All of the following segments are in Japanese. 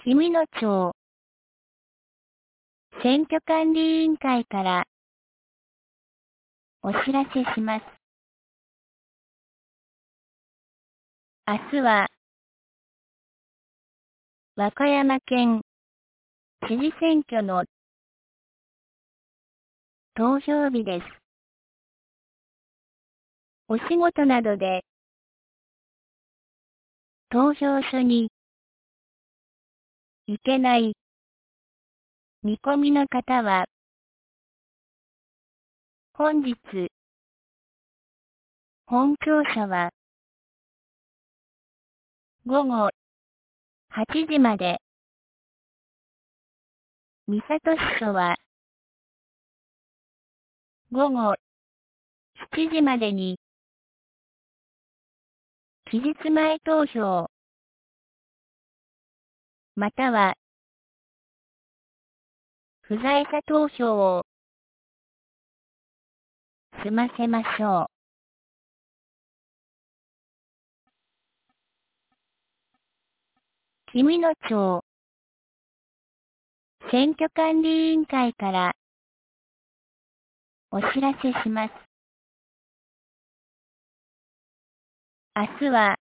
君野町選挙管理委員会からお知らせします。明日は和歌山県知事選挙の投票日です。お仕事などで投票所に行けない見込みの方は、本日本庁舎は午後8時まで、三郷支所は午後7時までに期日前投票または不在者投票を済ませましょう。君野町選挙管理委員会からお知らせします。明日は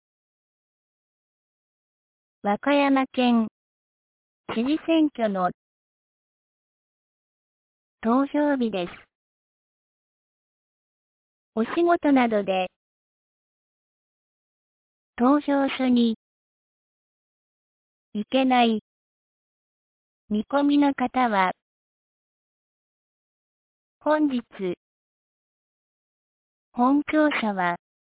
和歌山県知事選挙の投票日です。お仕事などで投票所に行けない見込みの方は、本日本庁舎は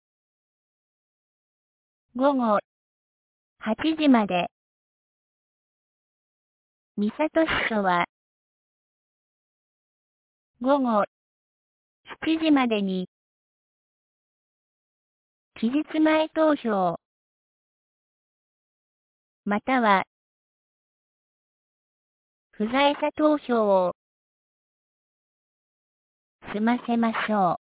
午後8時まで、三郷支所は午後7時までに期日前投票または不在者投票を済ませましょう。